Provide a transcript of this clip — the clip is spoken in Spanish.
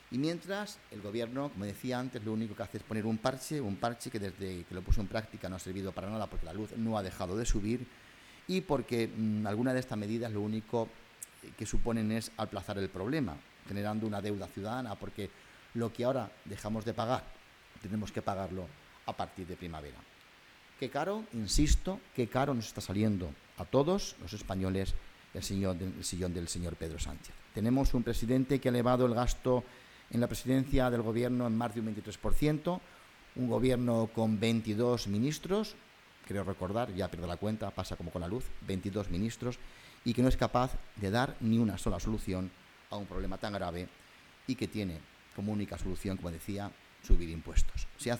Y mientras, el Gobierno, como decía antes, lo único que hace es poner un parche que desde que lo puso en práctica no ha servido para nada, porque la luz no ha dejado de subir y porque algunas de estas medidas lo único que suponen es aplazar el problema, generando una deuda ciudadana, porque lo que ahora dejamos de pagar, tenemos que pagarlo a partir de primavera. Qué caro, insisto, qué caro nos está saliendo a todos los españoles el sillón del señor Pedro Sánchez. Tenemos un presidente que ha elevado el gasto en la presidencia del Gobierno en más de un 23%, un Gobierno con 22 ministros, creo recordar, ya pierdo la cuenta, pasa como con la luz, 22 ministros, y que no es capaz de dar ni una sola solución a un problema tan grave y que tiene como única solución, como decía, subir impuestos.